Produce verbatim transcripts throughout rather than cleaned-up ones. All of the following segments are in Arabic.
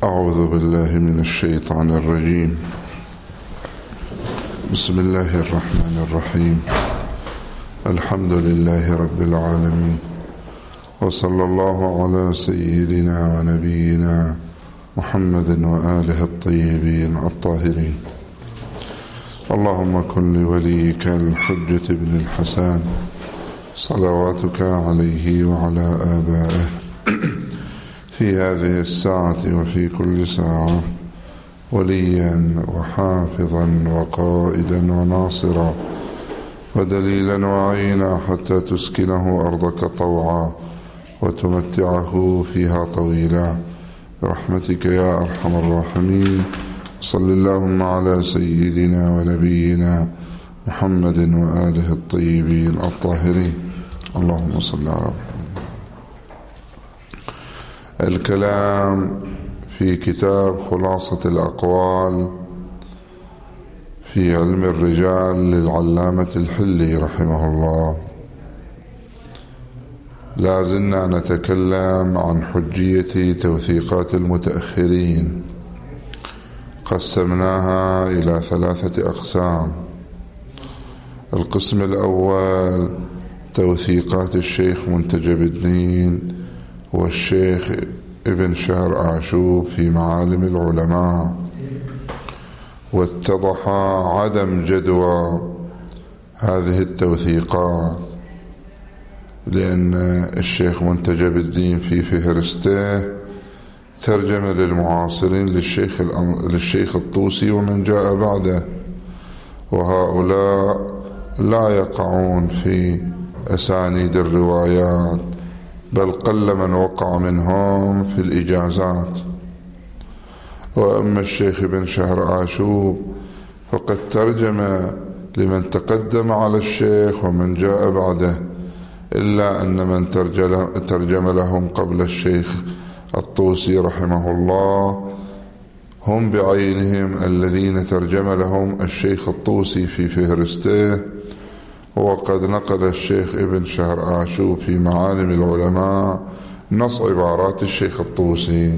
أعوذ بالله من الشيطان الرجيم. بسم الله الرحمن الرحيم. الحمد لله رب العالمين، وصلى الله على سيدنا ونبينا محمد وآله الطيبين الطاهرين. اللهم كن لوليك الحجة بن الحسن صلواتك عليه وعلى آبائه في هذه الساعة وفي كل ساعة وليا وحافظا وقائدا وناصرا ودليلا وعينا، حتى تسكنه أرضك طوعا وتمتعه فيها طويلا برحمتك يا أرحم الراحمين. صل اللهم على سيدنا ونبينا محمد وآله الطيبين الطاهرين. اللهم صل على محمد. الكلام في كتاب خلاصة الأقوال في علم الرجال للعلامة الحلي رحمه الله. لا زلنا نتكلم عن حجية توثيقات المتأخرين، قسمناها إلى ثلاثة أقسام. القسم الأول توثيقات الشيخ منتجب الدين والشيخ ابن شهر آشوب في معالم العلماء، واتضح عدم جدوى هذه التوثيقات، لأن الشيخ منتجب الدين في فهرسته ترجم للمعاصرين للشيخ, للشيخ الطوسي ومن جاء بعده، وهؤلاء لا يقعون في أسانيد الروايات، بل قل من وقع منهم في الإجازات. وأما الشيخ ابن شهر آشوب فقد ترجم لمن تقدم على الشيخ ومن جاء بعده، إلا أن من ترجم لهم قبل الشيخ الطوسي رحمه الله هم بعينهم الذين ترجم لهم الشيخ الطوسي في فهرسته. وقد نقل الشيخ ابن شهر آشوب في معالم العلماء نص عبارات الشيخ الطوسي.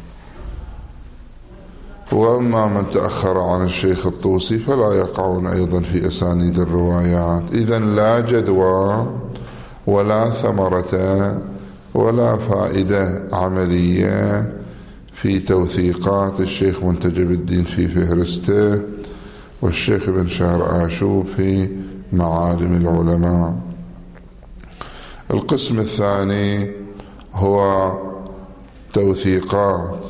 وأما من تأخر عن الشيخ الطوسي فلا يقعون أيضا في أسانيد الروايات. إذن لا جدوى ولا ثمرة ولا فائدة عملية في توثيقات الشيخ منتجب الدين في فهرسته والشيخ ابن شهر آشوب في معالم العلماء. القسم الثاني هو توثيقات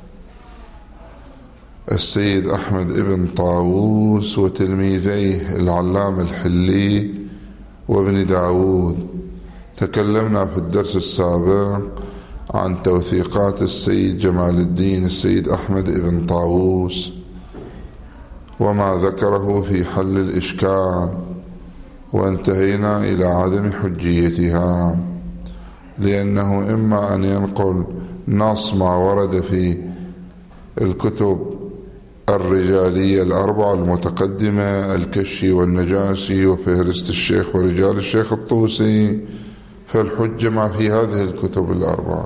السيد أحمد ابن طاووس وتلميذيه العلامة الحلي وابن داود. تكلمنا في الدرس السابق عن توثيقات السيد جمال الدين السيد أحمد ابن طاووس وما ذكره في حل الإشكال، وانتهينا إلى عدم حجيتها، لأنه إما أن ينقل نص ما ورد في الكتب الرجالية الأربعة المتقدمة الكشي والنجاشي وفهرست الشيخ ورجال الشيخ الطوسي، فالحجة ما في هذه الكتب الأربعة،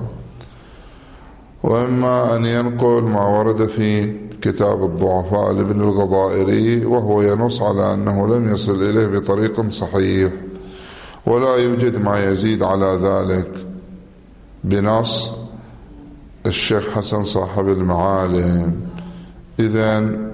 وإما أن ينقل ما ورد في كتاب الضعفاء لابن الغضائري وهو ينص على أنه لم يصل إليه بطريق صحيح، ولا يوجد ما يزيد على ذلك بنص الشيخ حسن صاحب المعالم. إذن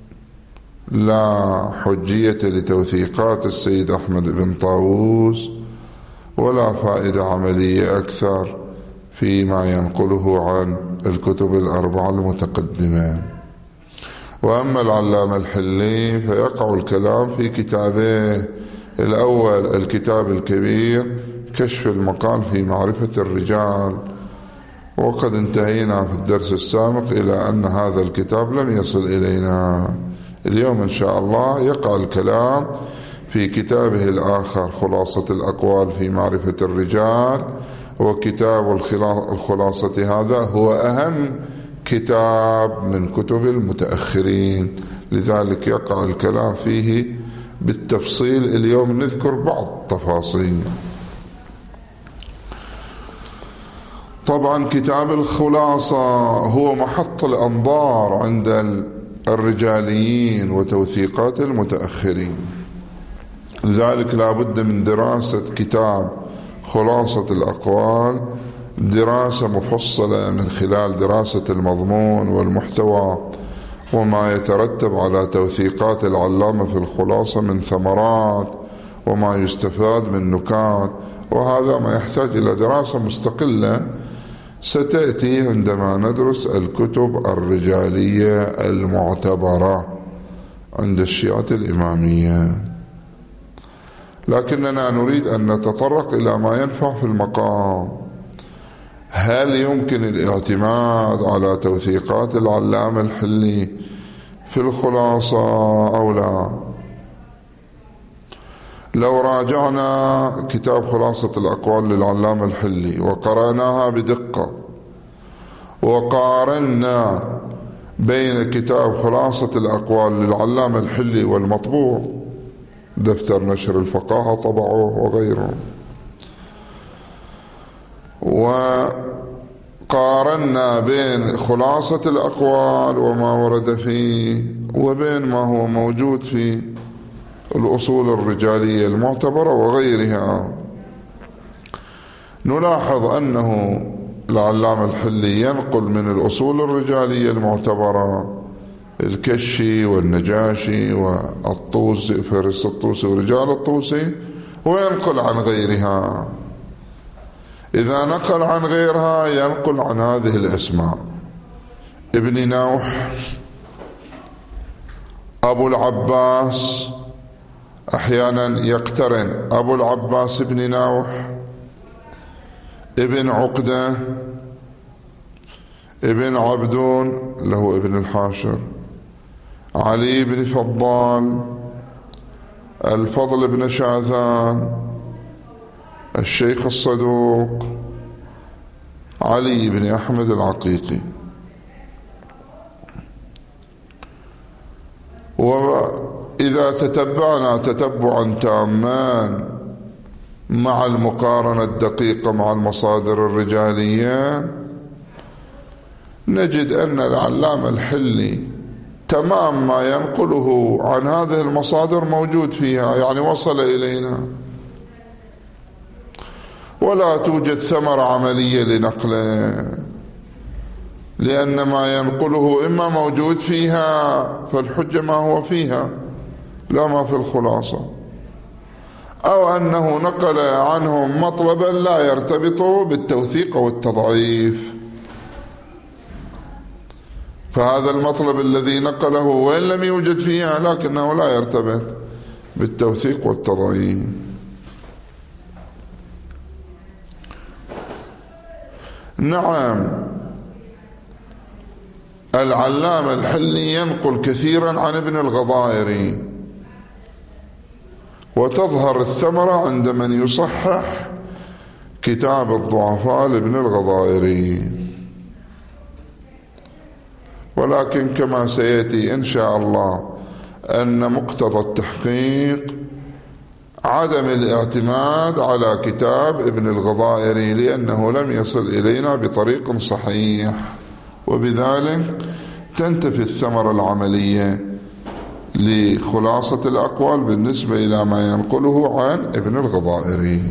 لا حجية لتوثيقات السيد أحمد بن طاووس ولا فائدة عملية أكثر فيما ينقله عن الكتب الأربعة المتقدمة. وأما العلامة الحلي فيقع الكلام في كتابه. الأول الكتاب الكبير كشف المقال في معرفة الرجال، وقد انتهينا في الدرس السابق إلى أن هذا الكتاب لم يصل إلينا. اليوم إن شاء الله يقع الكلام في كتابه الآخر خلاصة الأقوال في معرفة الرجال، وكتاب الخلاصة هذا هو أهم كتاب من كتب المتأخرين، لذلك يقع الكلام فيه بالتفصيل. اليوم نذكر بعض التفاصيل. طبعا كتاب الخلاصة هو محط الأنظار عند الرجاليين وتوثيقات المتأخرين، لذلك لا بد من دراسة كتاب خلاصة الأقوال دراسة مفصلة من خلال دراسة المضمون والمحتوى وما يترتب على توثيقات العلامة في الخلاصة من ثمرات وما يستفاد من نكات، وهذا ما يحتاج إلى دراسة مستقلة ستأتي عندما ندرس الكتب الرجالية المعتبرة عند الشيعة الإمامية. لكننا نريد أن نتطرق إلى ما ينفع في المقام. هل يمكن الاعتماد على توثيقات العلامة الحلي في الخلاصة أو لا؟ لو راجعنا كتاب خلاصة الأقوال للعلامة الحلي وقرأناها بدقة وقارنا بين كتاب خلاصة الأقوال للعلامة الحلي والمطبوع دفتر نشر الفقاهة طبعه وغيره، وقارنا بين خلاصة الأقوال وما ورد فيه وبين ما هو موجود في الأصول الرجالية المعتبرة وغيرها، نلاحظ أنه العلامة الحلي ينقل من الأصول الرجالية المعتبرة الكشي والنجاشي والطوسي فارس الطوسي ورجال الطوسي، وينقل عن غيرها. إذا نقل عن غيرها ينقل عن هذه الأسماء: ابن نوح، أبو العباس، أحيانا يقترن أبو العباس ابن نوح، ابن عقدة، ابن عبدون له ابن الحاشر، علي بن فضال، الفضل بن شاذان، الشيخ الصدوق، علي بن أحمد العقيقي. وإذا تتبعنا تتبعا تاما مع المقارنة الدقيقة مع المصادر الرجالية نجد أن العلامة الحلي تمام ما ينقله عن هذه المصادر موجود فيها، يعني وصل إلينا، ولا توجد ثمرة عملية لنقله، لأن ما ينقله إما موجود فيها فالحجة ما هو فيها لا ما في الخلاصة، أو أنه نقل عنهم مطلبا لا يرتبط بالتوثيق والتضعيف، فهذا المطلب الذي نقله وإن لم يوجد فيها لكنه لا يرتبط بالتوثيق والتضعيف. نعم، العلامة الحلي ينقل كثيرا عن ابن الغضائري، وتظهر الثمرة عند من يصحح كتاب الضعفاء لابن الغضائري، ولكن كما سيأتي إن شاء الله أن مقتضى التحقيق عدم الاعتماد على كتاب ابن الغضائري لأنه لم يصل إلينا بطريق صحيح، وبذلك تنتفي الثمرة العملية لخلاصة الأقوال بالنسبة إلى ما ينقله عن ابن الغضائري.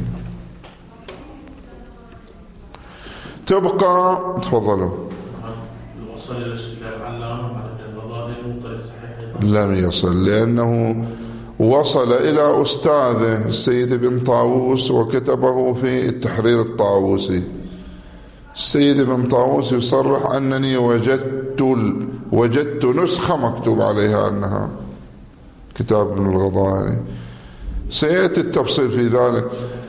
تبقى تفضلوا. وصل إلى العلامة عن ابن الغضائري من طريق صحيح؟ لم يصل، لأنه وصل إلى أستاذه السيد ابن طاووس وكتبه في التحرير الطاووسي. السيد ابن طاووس يصرح أنني وجدت وجدت نسخة مكتوب عليها أنها كتاب ابن الغضائري. سيأتي التفصيل في ذلك.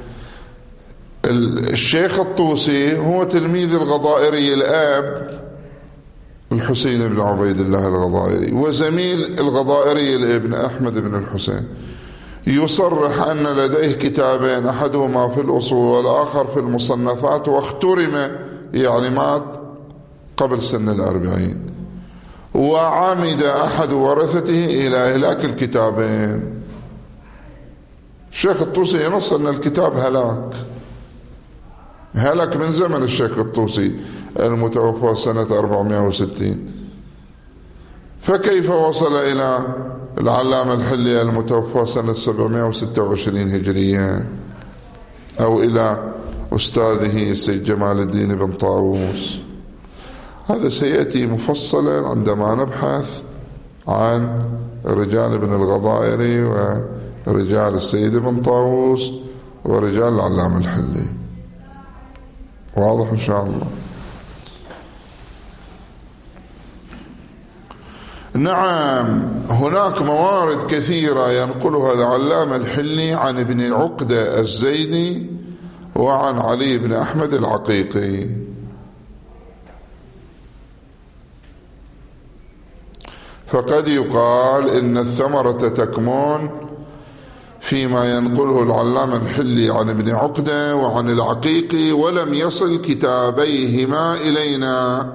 الشيخ الطوسي هو تلميذ الغضائري الآب الحسين بن عبيد الله الغضائري، وزميل الغضائري الابن أحمد بن الحسين. يصرح أن لديه كتابين، أحدهما في الأصول والآخر في المصنفات، واخترم يعني مات قبل سن الأربعين، وعمد أحد ورثته إلى إهلاك الكتابين. الشيخ الطوسي ينص أن الكتاب هلاك، هلك من زمن الشيخ الطوسي المتوفى سنة أربعمائة وستين، فكيف وصل إلى العلامة الحلي المتوفى سنة سبعمائة وستة وعشرين هجرية، أو إلى أستاذه السيد جمال الدين بن طاووس؟ هذا سيأتي مفصلا عندما نبحث عن رجال ابن الغضائري ورجال السيد بن طاووس ورجال العلامة الحلي. واضح إن شاء الله؟ نعم، هناك موارد كثيرة ينقلها العلامة الحلي عن ابن عقدة الزيدي وعن علي بن أحمد العقيقي. فقد يقال إن الثمرة تكمن فيما ينقله العلامة الحلي عن ابن عقدة وعن العقيقي، ولم يصل كتابيهما إلينا،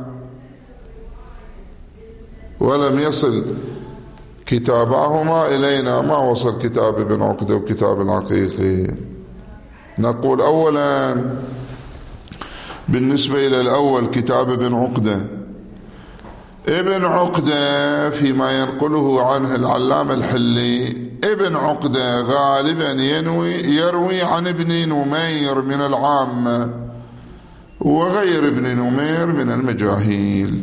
ولم يصل كتاباهما إلينا، ما وصل كتاب ابن عقدة وكتاب العقيقي. نقول أولا بالنسبة إلى الأول كتاب ابن عقدة، ابن عقدة فيما ينقله عنه العلامة الحلي، ابن عقدة غالبا ينوي يروي عن ابن نمير من العامة وغير ابن نمير من المجاهيل،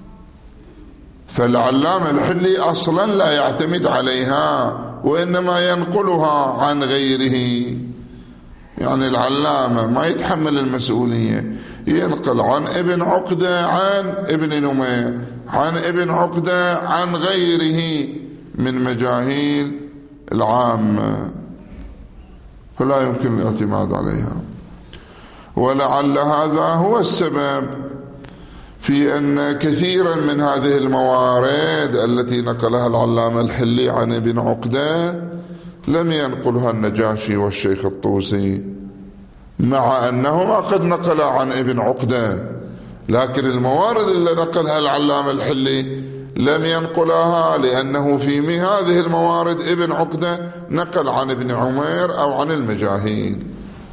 فالعلامة الحلي أصلا لا يعتمد عليها وإنما ينقلها عن غيره. يعني العلامة ما يتحمل المسؤولية، ينقل عن ابن عقدة عن ابن نمير عن ابن عقدة عن غيره من مجاهيل العامة، فلا يمكن الاعتماد عليها. ولعل هذا هو السبب في أن كثيرا من هذه الموارد التي نقلها العلامة الحلي عن ابن عقدة لم ينقلها النجاشي والشيخ الطوسي، مع أنهما قد نقل عن ابن عقدة، لكن الموارد اللي نقلها العلامة الحلي لم ينقلها، لأنه في هذه الموارد ابن عقدة نقل عن ابن عمير أو عن المجاهيل.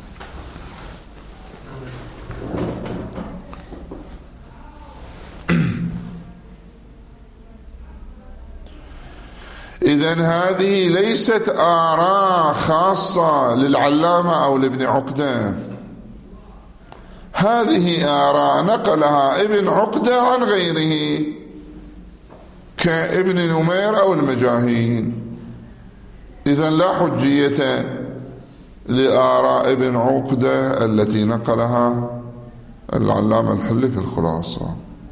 إذن هذه ليست آراء خاصة للعلامة أو لابن عقدة، هذه آراء نقلها ابن عقدة عن غيره كابن نمير أو المجاهيل. إذن لا حجية لآراء ابن عقدة التي نقلها العلامة الحلي في الخلاصة.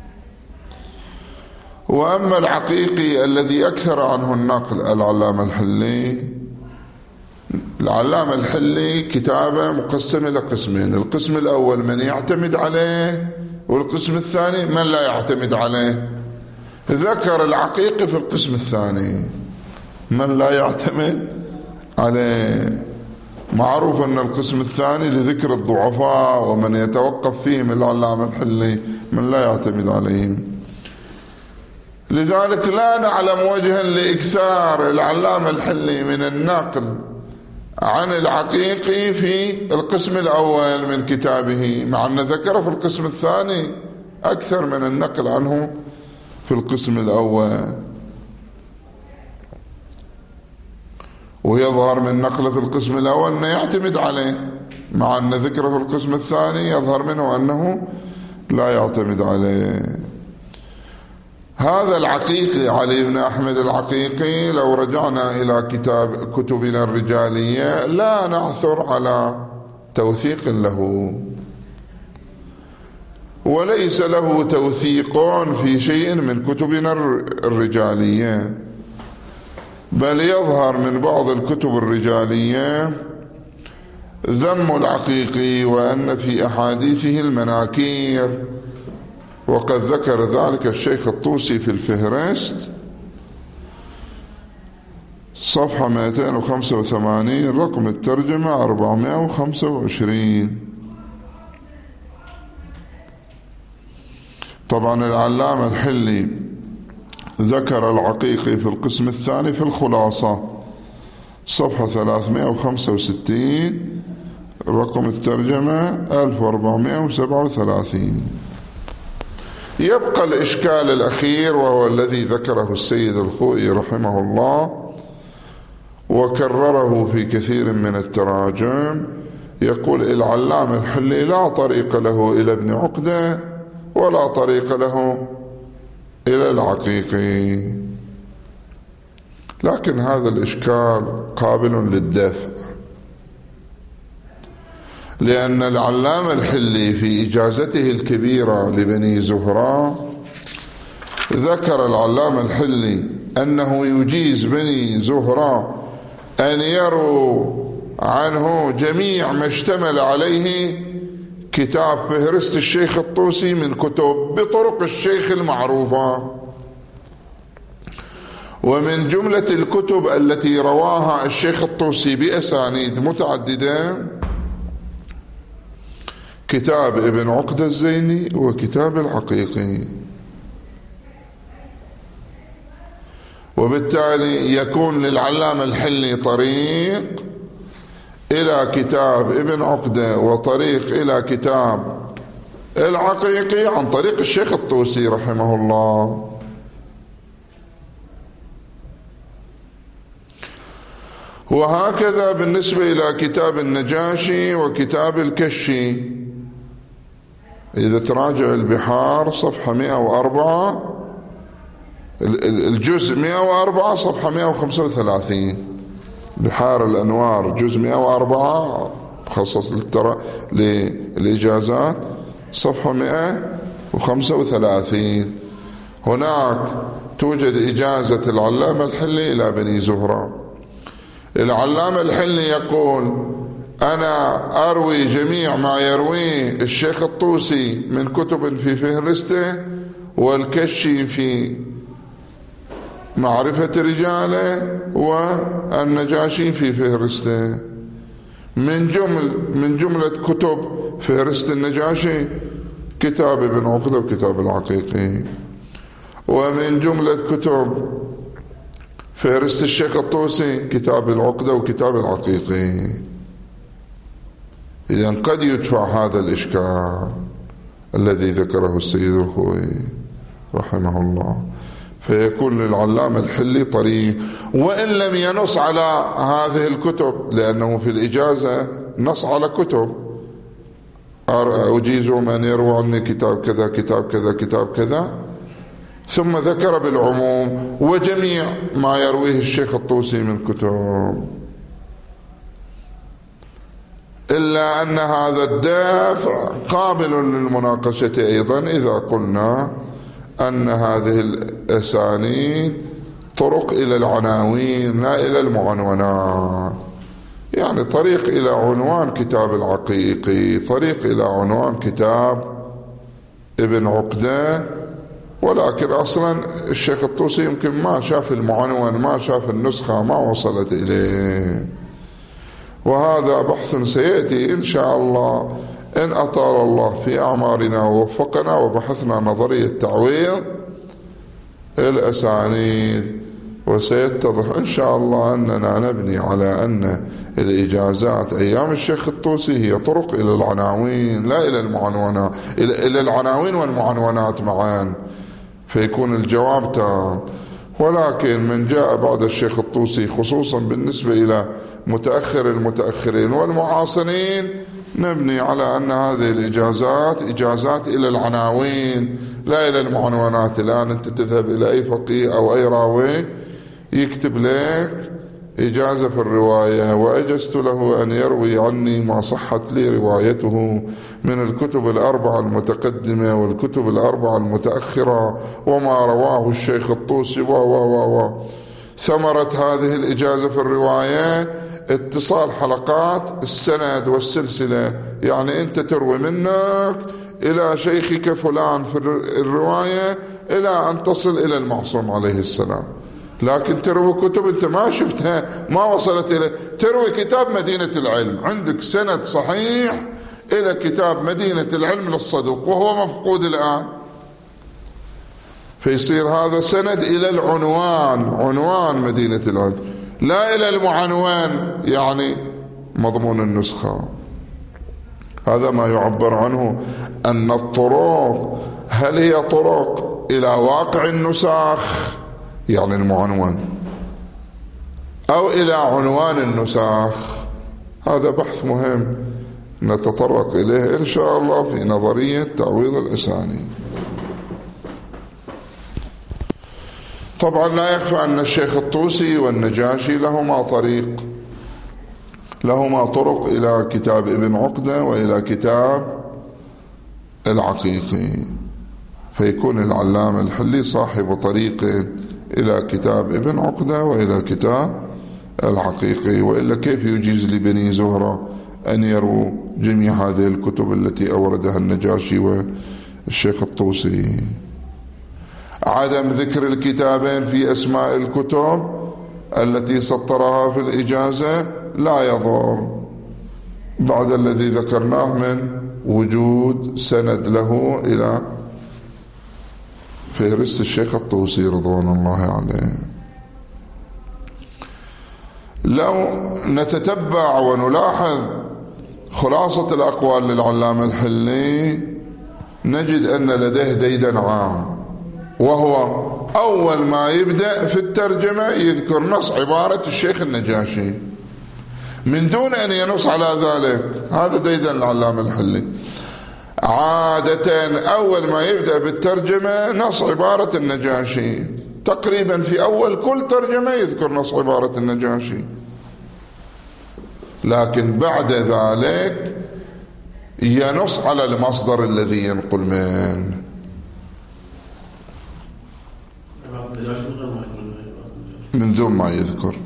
وأما العقيقي الذي أكثر عنه النقل العلامة الحلي، العلامة الحلي كتابه مقسم إلى قسمين، القسم الأول من يعتمد عليه، والقسم الثاني من لا يعتمد عليه. ذكر العقيقي في القسم الثاني من لا يعتمد عليه. معروف أن القسم الثاني لذكر الضعفاء ومن يتوقف فيهم العلامة الحلي من لا يعتمد عليهم. لذلك لا نعلم وجها لإكثار العلامة الحلي من النقل عن العقيقي في القسم الأول من كتابه، مع أن ذكر في القسم الثاني أكثر من النقل عنه في القسم الأول. ويظهر من نقله في القسم الأول أنه يعتمد عليه، مع أن ذكره في القسم الثاني يظهر منه أنه لا يعتمد عليه. هذا العقيقي علي بن أحمد العقيقي لو رجعنا إلى كتاب كتبنا الرجالية لا نعثر على توثيق له، وليس له توثيق في شيء من كتبنا الرجالية، بل يظهر من بعض الكتب الرجالية ذم العقيقي وأن في أحاديثه المناكير، وقد ذكر ذلك الشيخ الطوسي في الفهرست صفحة مئتين وخمسة وثمانين رقم الترجمة أربعمائة وخمسة وعشرين. طبعا العلامة الحلي ذكر العقيقي في القسم الثاني في الخلاصة صفحة ثلاثمائة وخمسة وستين رقم الترجمة ألف وأربعمائة وسبعة وثلاثين. يبقى الإشكال الأخير وهو الذي ذكره السيد الخوئي رحمه الله وكرره في كثير من التراجم. يقول العلام الحلي لا طريق له إلى ابن عقدة ولا طريق له إلى العقيقي، لكن هذا الإشكال قابل للدفع، لأن العلام الحلي في إجازته الكبيرة لبني زهراء ذكر العلام الحلي أنه يجيز بني زهراء أن يروا عنه جميع ما اشتمل عليه كتاب فهرست الشيخ الطوسي من كتب بطرق الشيخ المعروفة. ومن جملة الكتب التي رواها الشيخ الطوسي بأسانيد متعددة كتاب ابن عقدة الزيني وكتاب العقيقي، وبالتالي يكون للعلامة الحلي طريق إلى كتاب ابن عقدة وطريق إلى كتاب العقيقي عن طريق الشيخ الطوسي رحمه الله. وهكذا بالنسبة إلى كتاب النجاشي وكتاب الكشي، إذا تراجع البحار صفحة مئة وأربعة، الجزء مئة وأربعة صفحة مئة وخمسة وثلاثين، بحار الأنوار جزء مئة وأربعة مخصص للإجازات صفحة مئة وخمسة وثلاثين. هناك توجد إجازة العلامة الحلي إلى بني زهراء. العلامة الحلي يقول أنا أروي جميع ما يرويه الشيخ الطوسي من كتب في فهرسته والكشي في معرفة رجاله والنجاشي في فهرسته. من جمل من جملة كتب فهرست النجاشي كتاب ابن عقدة وكتاب العقيقي، ومن جملة كتب فهرست الشيخ الطوسي كتاب العقدة وكتاب العقيقي. إذن قد يدفع هذا الإشكال الذي ذكره السيد الخوئي رحمه الله، فيكون للعلامة الحلي طريق، وإن لم ينص على هذه الكتب، لأنه في الإجازة نص على كتب أجيز من يروى عني كتاب كذا كتاب كذا كتاب كذا، ثم ذكر بالعموم وجميع ما يرويه الشيخ الطوسي من كتب، إلا أن هذا الدافع قابل للمناقشة أيضا إذا قلنا أن هذه الأسانيد طرق إلى العناوين لا إلى المعنونات. يعني طريق إلى عنوان كتاب العقيقي، طريق إلى عنوان كتاب ابن عقدة، ولكن أصلا الشيخ الطوسي يمكن ما شاف المعنون، ما شاف النسخة، ما وصلت إليه. وهذا بحث سيأتي إن شاء الله إن أطال الله في أعمارنا ووفقنا وبحثنا نظرية تعويض الأسانيد، وسيتضح إن شاء الله أننا نبني على أن الإجازات أيام الشيخ الطوسي هي طرق إلى العناوين لا إلى المعنونات، إلى العناوين والمعنونات معا، فيكون الجواب تام. ولكن من جاء بعد الشيخ الطوسي خصوصا بالنسبة إلى متأخر المتأخرين والمعاصرين نبني على أن هذه الإجازات إجازات إلى العناوين لا إلى المعنونات. الآن أنت تذهب إلى أي فقيه أو أي راوي يكتب لك إجازة في الرواية، وأجزت له أن يروي عني ما صحت لي روايته من الكتب الأربعة المتقدمة والكتب الأربعة المتأخرة وما رواه الشيخ الطوسي و و و و ثمرة هذه الإجازة في الرواية اتصال حلقات السند والسلسلة، يعني أنت تروي منك إلى شيخك فلان في الرواية إلى أن تصل إلى المعصوم عليه السلام. لكن تروي كتب أنت ما شفتها، ما وصلت إليه. تروي كتاب مدينة العلم، عندك سند صحيح إلى كتاب مدينة العلم للصدوق وهو مفقود الآن، فيصير هذا سند إلى العنوان، عنوان مدينة العلم، لا إلى المعنون يعني مضمون النسخة. هذا ما يعبر عنه أن الطرق هل هي طرق إلى واقع النساخ يعني المعنون أو إلى عنوان النساخ؟ هذا بحث مهم نتطرق إليه إن شاء الله في نظرية تعويض الأسانيد. طبعا لا يخفى أن الشيخ الطوسي والنجاشي لهما طريق لهما طرق إلى كتاب ابن عقدة وإلى كتاب العقيقي، فيكون العلامة الحلي صاحب طريق إلى كتاب ابن عقدة وإلى كتاب العقيقي، وإلا كيف يجيز لبني زهرة أن يروا جميع هذه الكتب التي أوردها النجاشي والشيخ الطوسي؟ عدم ذكر الكتابين في أسماء الكتب التي سطرها في الإجازة لا يضر بعد الذي ذكرناه من وجود سند له إلى فهرست الشيخ الطوسي رضوان الله عليه. لو نتتبع ونلاحظ خلاصة الأقوال للعلامة الحلي نجد أن لديه ديدن عام، وهو أول ما يبدأ في الترجمة يذكر نص عبارة الشيخ النجاشي من دون أن ينص على ذلك. هذا ديدن العلامة الحلي. عادة أول ما يبدأ بالترجمة نص عبارة النجاشي، تقريبا في أول كل ترجمة يذكر نص عبارة النجاشي، لكن بعد ذلك ينص على المصدر الذي ينقل منه. من دون ما يذكر،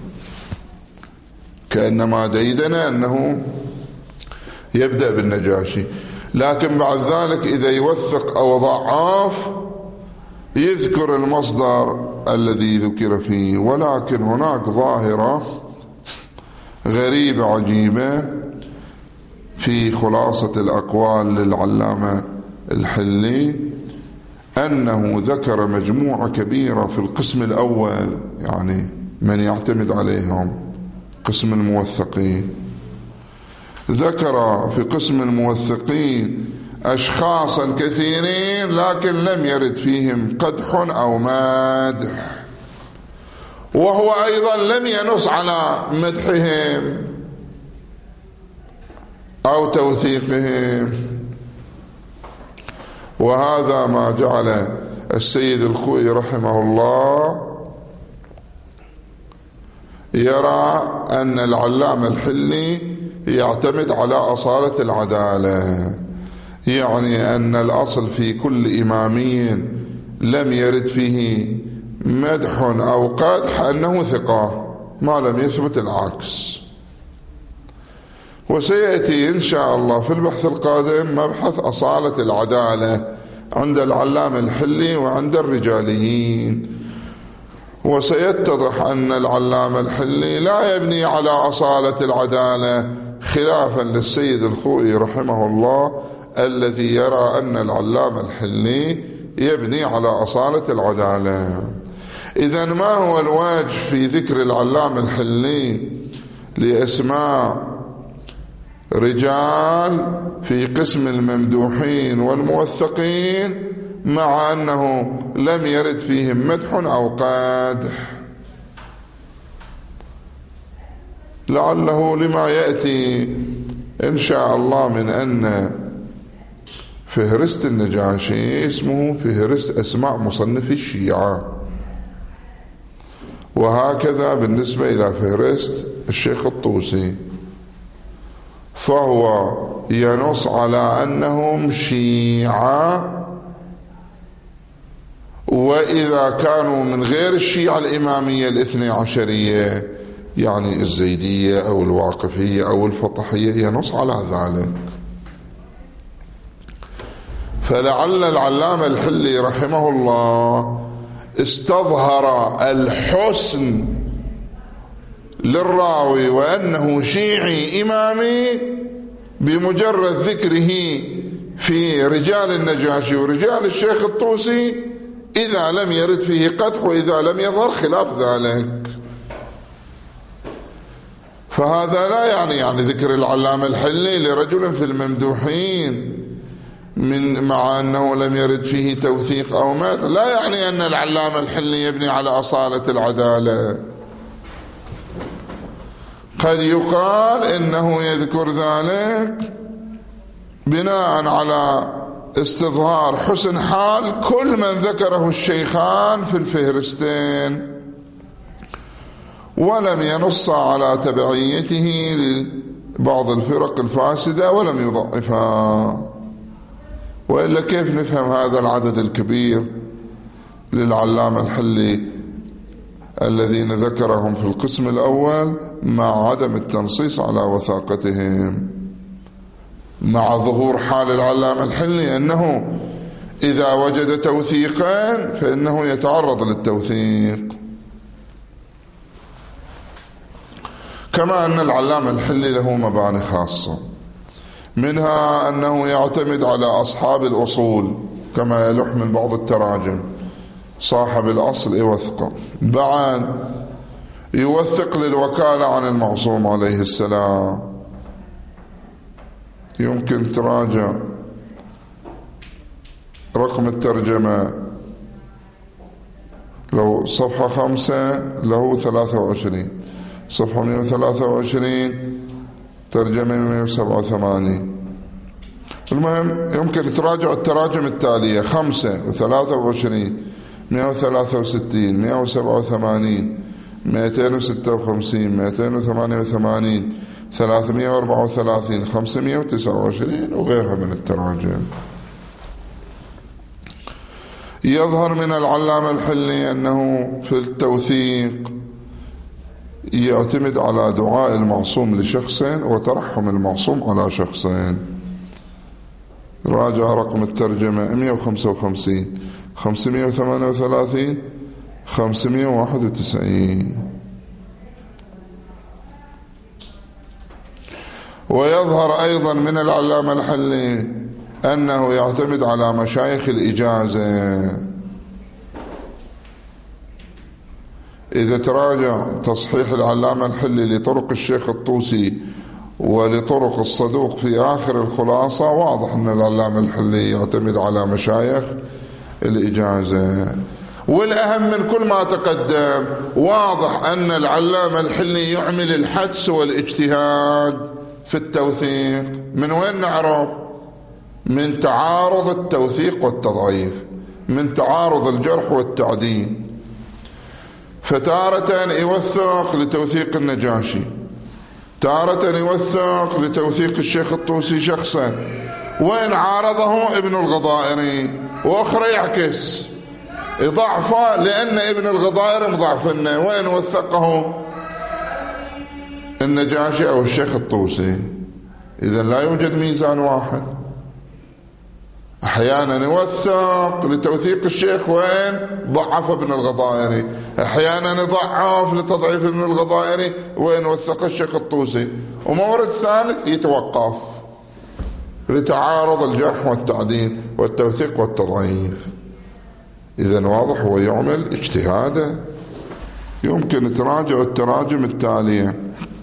كأنما ديدنا أنه يبدأ بالنجاشي، لكن بعد ذلك إذا يوثق أو ضعاف يذكر المصدر الذي ذكر فيه. ولكن هناك ظاهرة غريبة عجيبة في خلاصة الأقوال للعلامة الحلي، أنه ذكر مجموعة كبيرة في القسم الأول، يعني من يعتمد عليهم قسم الموثقين. ذكر في قسم الموثقين أشخاصا كثيرين لكن لم يرد فيهم قدح أو مادح، وهو أيضا لم ينص على مدحهم أو توثيقهم. وهذا ما جعل السيد الخوئي رحمه الله يرى أن العلامة الحلي يعتمد على أصالة العدالة، يعني أن الأصل في كل إمامي لم يرد فيه مدح أو قدح أنه ثقة، ما لم يثبت العكس. وسيأتي إن شاء الله في البحث القادم مبحث أصالة العدالة عند العلامة الحلي وعند الرجاليين، وسيتضح أن العلامة الحلي لا يبني على أصالة العدالة خلافا للسيد الخوئي رحمه الله الذي يرى أن العلامة الحلي يبني على أصالة العدالة. إذن ما هو الواجب في ذكر العلامة الحلي لأسماء رجال في قسم الممدوحين والموثقين مع أنه لم يرد فيهم مدح أو قادح؟ لعله لما يأتي إن شاء الله من أن فهرست النجاشي اسمه فهرست أسماء مصنفي الشيعة، وهكذا بالنسبة إلى فهرست الشيخ الطوسي، فهو ينص على أنهم شيعة، وإذا كانوا من غير الشيعة الإمامية الاثني عشرية يعني الزيدية أو الواقفية أو الفطحية ينص على ذلك. فلعل العلامة الحلي رحمه الله استظهر الحسن للراوي وأنه شيعي إمامي بمجرد ذكره في رجال النجاشي ورجال الشيخ الطوسي إذا لم يرد فيه قدح وإذا لم يظهر خلاف ذلك. فهذا لا يعني يعني ذكر العلامة الحلي لرجل في الممدوحين من مع أنه لم يرد فيه توثيق أو مات، لا يعني أن العلامة الحلي يبني على أصالة العدالة. قد يقال إنه يذكر ذلك بناء على استظهار حسن حال كل من ذكره الشيخان في الفهرستين، ولم ينص على تبعيته لبعض الفرق الفاسدة ولم يضعفها. وإلا كيف نفهم هذا العدد الكبير للعلامة الحلي الذين ذكرهم في القسم الأول مع عدم التنصيص على وثاقتهم، مع ظهور حال العلامة الحلي أنه إذا وجد توثيقا فإنه يتعرض للتوثيق. كما أن العلامة الحلي له مباني خاصة، منها أنه يعتمد على أصحاب الأصول كما يلح من بعض التراجم، صاحب الأصل يوثقه. بعد يوثق للوكالة عن المعصوم عليه السلام. يمكن تراجع رقم الترجمة لو صفحة خمسة له ثلاثة وعشرين، صفحة مئة وثلاثة وعشرين ترجمة مئة وسبعة وثمانين. المهم يمكن تراجع التراجم التالية: خمسة وثلاثة وعشرين، مئة وثلاثة وستين، مئة وسبعة وثمانين، مئتين وستة وخمسين، مئتين وثمانية وثمانين، ثلاثمئة وأربعة وثلاثين، خمسمئة وتسعة وعشرين وغيرها من التراجم. يظهر من العلامة الحلي أنه في التوثيق يعتمد على دعاء المعصوم لشخصين وترحم المعصوم على شخصين. راجع رقم الترجمة مئة وخمسة وخمسين، خمسمئة وثمانية وثلاثين، خمسمئة وواحد وتسعين. ويظهر أيضا من العلامة الحلي أنه يعتمد على مشايخ الإجازة. إذا تراجع تصحيح العلامة الحلي لطرق الشيخ الطوسي ولطرق الصدوق في آخر الخلاصة، واضح أن العلامة الحلي يعتمد على مشايخ الإجازة. والأهم من كل ما تقدم، واضح أن العلامة الحلي يعمل الحدس والاجتهاد في التوثيق. من وين نعرف؟ من تعارض التوثيق والتضعيف، من تعارض الجرح والتعديل. فتارة يوثق لتوثيق النجاشي، تارة يوثق لتوثيق الشيخ الطوسي شخصا، وإن عارضه ابن الغضائري، وأخرى يعكس يضعفه لأن ابن الغضائري مضعفنا، وإن وثقه النجاشي أو الشيخ الطوسي. إذن لا يوجد ميزان واحد. أحيانا يوثق لتوثيق الشيخ وين ضعف ابن الغضائري، أحيانا يضعف لتضعيف ابن الغضائري وين وثق الشيخ الطوسي، ومورد ثالث يتوقف لتعارض الجرح والتعديل والتوثيق والتضعيف. إذن واضح هو يعمل اجتهاده. يمكن تراجع التراجم التالية: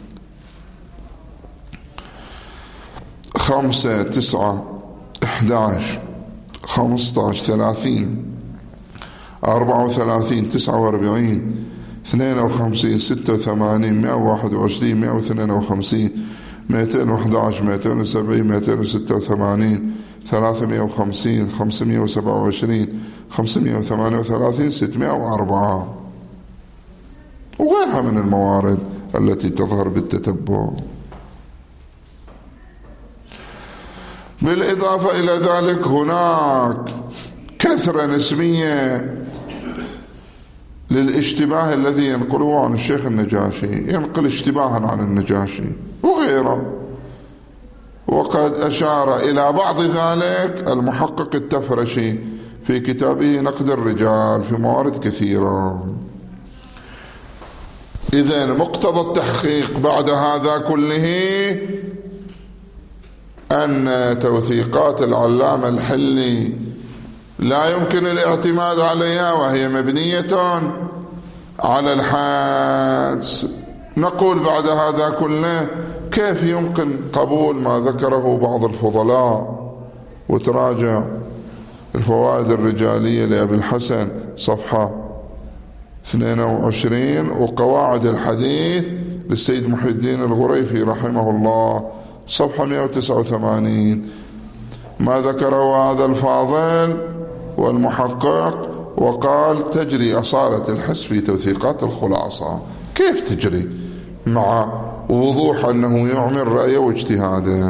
خمسة، تسعة، أحد عشر، خمسة عشر، ثلاثين، أربعة وثلاثين، تسعة وأربعين، اثنين وخمسين، ستة وثمانين، مئة وواحد وعشرين، مئة واثنين وخمسين، مئتين وأحد عشر، مئتين وسبعين، مئتين وستة وثمانين، ثلاثمئة وخمسين، خمسمئة وسبعة وعشرين، خمسمئة وثمانية وثلاثين، ستمئة وأربعة، وغيرها من الموارد التي تظهر بالتتبع. بالإضافة إلى ذلك هناك كثرة نسبية للاشتباه الذي ينقله عن الشيخ النجاشي، ينقل اشتباها عن النجاشي وغيره. وقد أشار إلى بعض ذلك المحقق التفرشي في كتابه نقد الرجال في موارد كثيرة. إذن مقتضى التحقيق بعد هذا كله أن توثيقات العلامة الحلي لا يمكن الاعتماد عليها، وهي مبنية على الحدس نقول بعد هذا كله كيف يمكن قبول ما ذكره بعض الفضلاء؟ وتراجع الفوائد الرجالية لأبي الحسن صفحة اثنين وعشرين، وقواعد الحديث للسيد محي الدين الغريفي رحمه الله صفحة مئة وتسعة وثمانين، ما ذكره هذا الفاضل والمحقق، وقال تجري أصالة الحس في توثيقات الخلاصة. كيف تجري مع وضوح أنه يعمل رأيه واجتهاده؟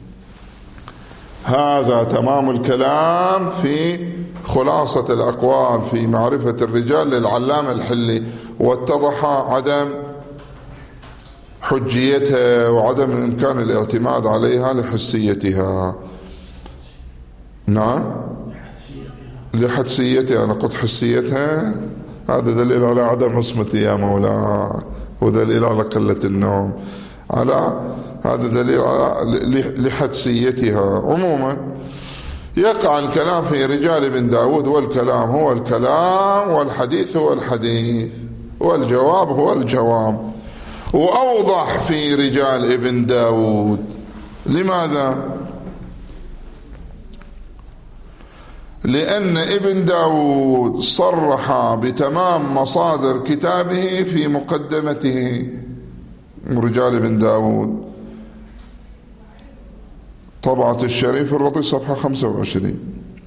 هذا تمام الكلام في خلاصة الأقوال في معرفة الرجال للعلامة الحلي، واتضح عدم حجيتها وعدم إمكان الاعتماد عليها لحسيتها. نعم، لحدسيتها. أنا قلت حسيتها، هذا دليل على عدم عصمتي يا مولاي، ودليل على قلة النوم، على هذا دليل على لحدسيتها. عموما يقع الكلام في رجال ابن داود، والكلام هو الكلام، والحديث هو الحديث، والجواب هو الجواب. وأوضح في رجال ابن داود. لماذا؟ لأن ابن داود صرح بتمام مصادر كتابه في مقدمته. رجال ابن داود طبعة الشريف الرضي صفحة خمسة وعشرين،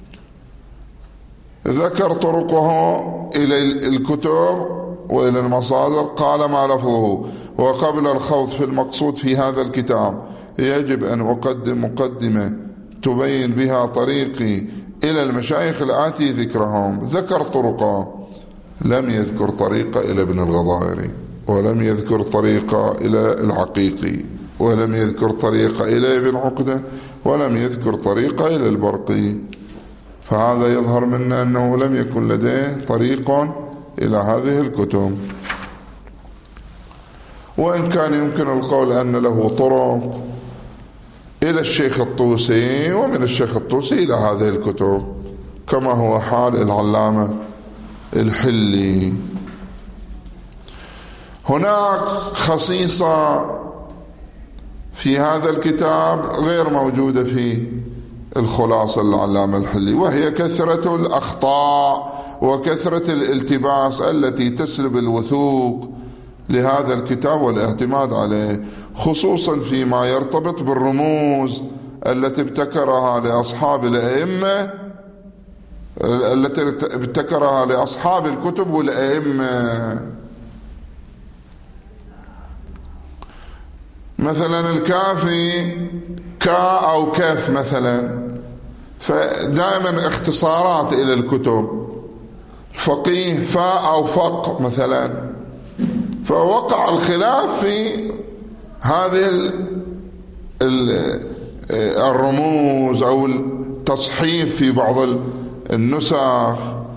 ذكر طرقه إلى الكتب وإلى المصادر، قال ما لفظه. وقبل الخوض في المقصود في هذا الكتاب يجب أن أقدم مقدمة تبين بها طريقي إلى المشايخ الآتي ذكرهم. ذكر طرقه، لم يذكر طريقة إلى ابن الغضائري، ولم يذكر طريقة إلى العقيقي، ولم يذكر طريقة إلى ابن عقدة، ولم يذكر طريقة إلى البرقي. فهذا يظهر منا أنه لم يكن لديه طريق إلى هذه الكتب، وإن كان يمكن القول أن له طرق إلى الشيخ الطوسي، ومن الشيخ الطوسي إلى هذه الكتب، كما هو حال العلامة الحلي. هناك خصيصة في هذا الكتاب غير موجودة في الخلاصة للعلامة الحلي، وهي كثرة الأخطاء وكثرة الالتباس التي تسلب الوثوق لهذا الكتاب والاعتماد عليه، خصوصا فيما يرتبط بالرموز التي ابتكرها لأصحاب الأئمة، التي ابتكرها لأصحاب الكتب والأئمة. مثلا الكافي كا أو كاف مثلا، فدائما اختصارات إلى الكتب. فقيه فاء أو فق مثلا، فوقع الخلاف في هذه الرموز أو التصحيف في بعض النسخ.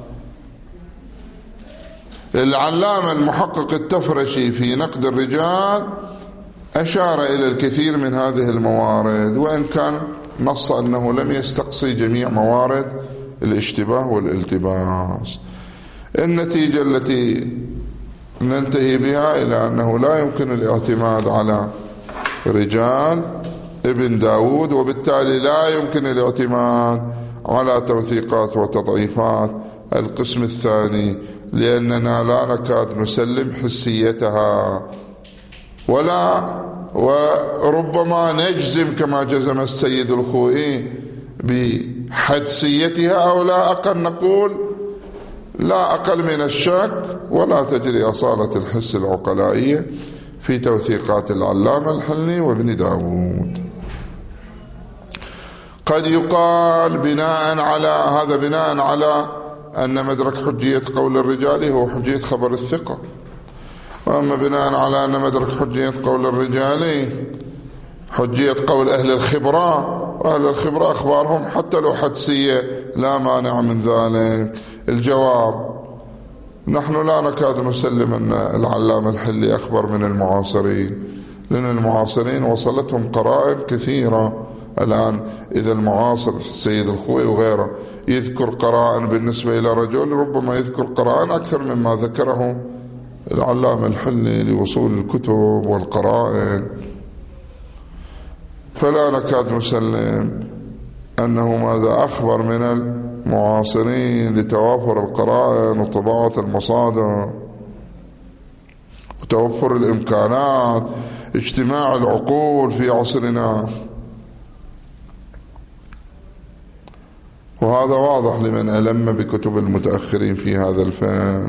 العلامة المحقق التفرشي في نقد الرجال أشار إلى الكثير من هذه الموارد، وإن كان نص أنه لم يستقصي جميع موارد الاشتباه والالتباس. النتيجة التي ننتهي بها إلى أنه لا يمكن الاعتماد على رجال ابن داود، وبالتالي لا يمكن الاعتماد على توثيقات وتضعيفات القسم الثاني، لأننا لا نكاد نسلم حسيتها، ولا وربما نجزم كما جزم السيد الخوئي بحدسيتها، أو لا أقل نقول لا أقل من الشك، ولا تجري أصالة الحس العقلائية في توثيقات العلامة الحلي وابن داود. قد يقال بناء على هذا، بناء على أن مدرك حجية قول الرجال هو حجية خبر الثقة، وأما بناء على أن مدرك حجية قول الرجال حجية قول أهل الخبرة، وأهل الخبرة أخبارهم حتى لو حدسية لا مانع من ذلك. الجواب: نحن لا نكاد نسلم أن العلامة الحلي أخبر من المعاصرين، لأن المعاصرين وصلتهم قرائن كثيرة. الآن إذا المعاصر السيد الخوئي وغيره يذكر قرائن بالنسبة إلى رجل، ربما يذكر قرائن أكثر مما ذكره العلامة الحلي لوصول الكتب والقرائن، فلا نكاد نسلم أنه ماذا أخبر من المعاصرين لتوافر القرائن وطباعة المصادر وتوفر الإمكانات، اجتماع العقول في عصرنا. وهذا واضح لمن ألم بكتب المتأخرين في هذا الفن.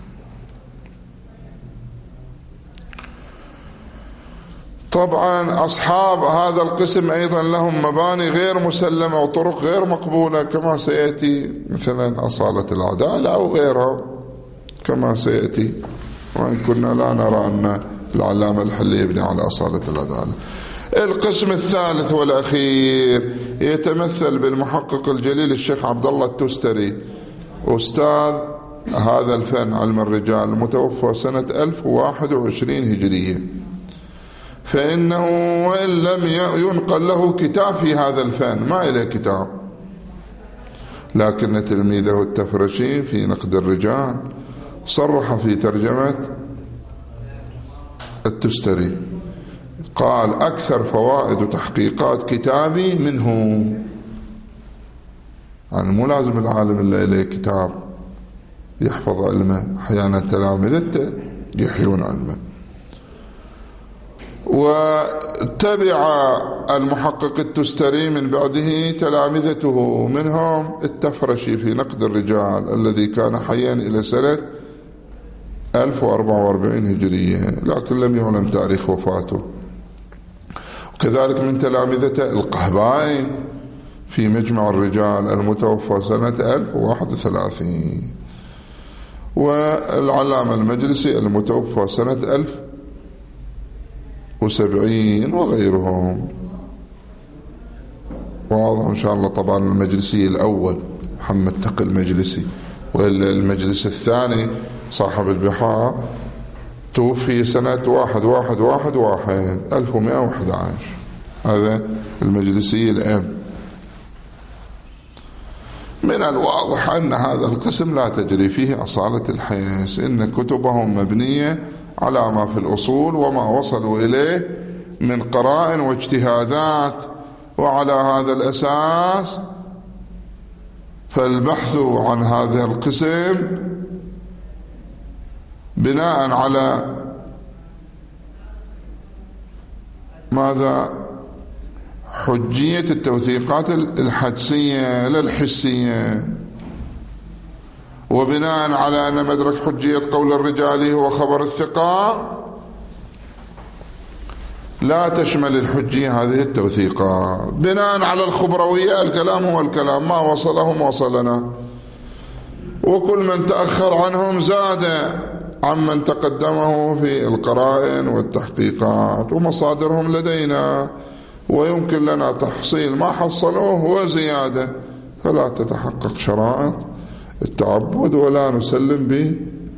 طبعا أصحاب هذا القسم أيضا لهم مباني غير مسلمة وطرق غير مقبولة كما سيأتي، مثلا أصالة العدالة أو غيرها كما سيأتي، وإن كنا لا نرى أن العلامة الحلي يبني على أصالة العدالة. القسم الثالث والأخير يتمثل بالمحقق الجليل الشيخ عبد الله التستري، أستاذ هذا الفن علم الرجال، المتوفى سنة ألف وواحد وعشرين هجرية. فإنه وإن لم ينقل له كتاب في هذا الفن، ما إليه كتاب، لكن تلميذه التفرشي في نقد الرجال صرح في ترجمة التستري، قال: أكثر فوائد تحقيقات كتابي منه. يعني مو لازم العالم إلا إليه كتاب يحفظ علمه، أحيانا تلامذته يحيون علمه. وتبع المحقق التستري من بعده تلامذته، منهم التفرشي في نقد الرجال الذي كان حيا إلى سنة ألف وأربعة وأربعين هجرية، لكن لم يعلم تاريخ وفاته. وكذلك من تلامذته القهبائي في مجمع الرجال المتوفى سنة ألف وواحد وثلاثين، والعلامة المجلسي المتوفى سنة ألف وسبعين وغيرهم. واضح إن شاء الله. طبعا المجلسي الأول محمد تقي المجلسي، والمجلس الثاني صاحب البحار توفي سنة واحد واحد واحد واحد ألف ومائة وأحد عشر، هذا المجلسي الأب. من الواضح أن هذا القسم لا تجري فيه أصالة الحيث، إن كتبهم مبنية على ما في الأصول وما وصلوا إليه من قرائن واجتهادات، وعلى هذا الأساس فالبحث عن هذا القسم بناء على ماذا؟ حجية التوثيقات الحدسية لا الحسية، وبناء على أن مدرك حجية قول الرجال هو خبر الثقة لا تشمل الحجية هذه التوثيقات. بناء على الخبروية الكلام هو الكلام، ما وصلهم وصلنا، وكل من تأخر عنهم زاد عمن تقدمه في القرائن والتحقيقات، ومصادرهم لدينا ويمكن لنا تحصيل ما حصلوه وزيادة، فلا تتحقق شرائط التعبد ولا نسلم به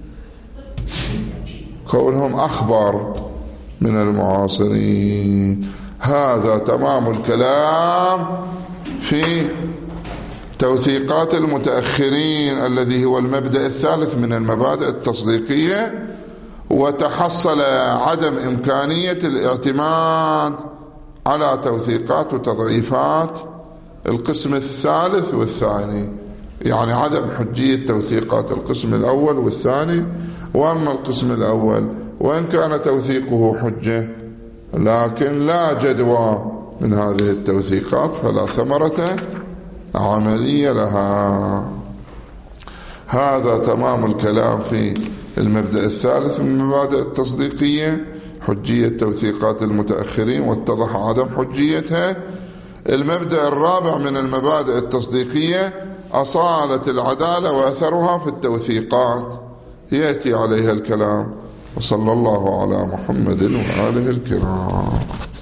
كونهم أخبر من المعاصرين. هذا تمام الكلام في توثيقات المتأخرين الذي هو المبدأ الثالث من المبادئ التصديقية، وتحصل عدم إمكانية الاعتماد على توثيقات وتضعيفات القسم الثالث والثاني، يعني عدم حجية توثيقات القسم الأول والثاني. وأما القسم الأول وإن كان توثيقه حجة لكن لا جدوى من هذه التوثيقات، فلا ثمرة عملية لها. هذا تمام الكلام في المبدأ الثالث من المبادئ التصديقية، حجية توثيقات المتأخرين، واتضح عدم حجيتها. المبدأ الرابع من المبادئ التصديقية أصالة العدالة وأثرها في التوثيقات، يأتي عليها الكلام. وصلى الله على محمد وآله الكرام.